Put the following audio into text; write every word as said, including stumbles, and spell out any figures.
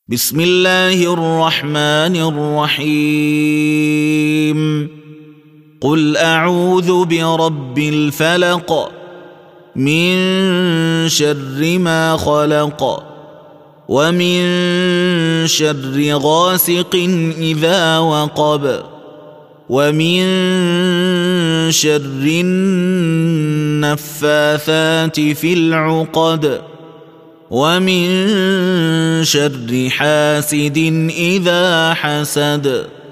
بسم الله الرحمن الرحيم قل أعوذ برب الفلق من شر ما خلق ومن شر غاسق إذا وقب ومن شر النفاثات في العقد ومن شر حاسد إذا حسد.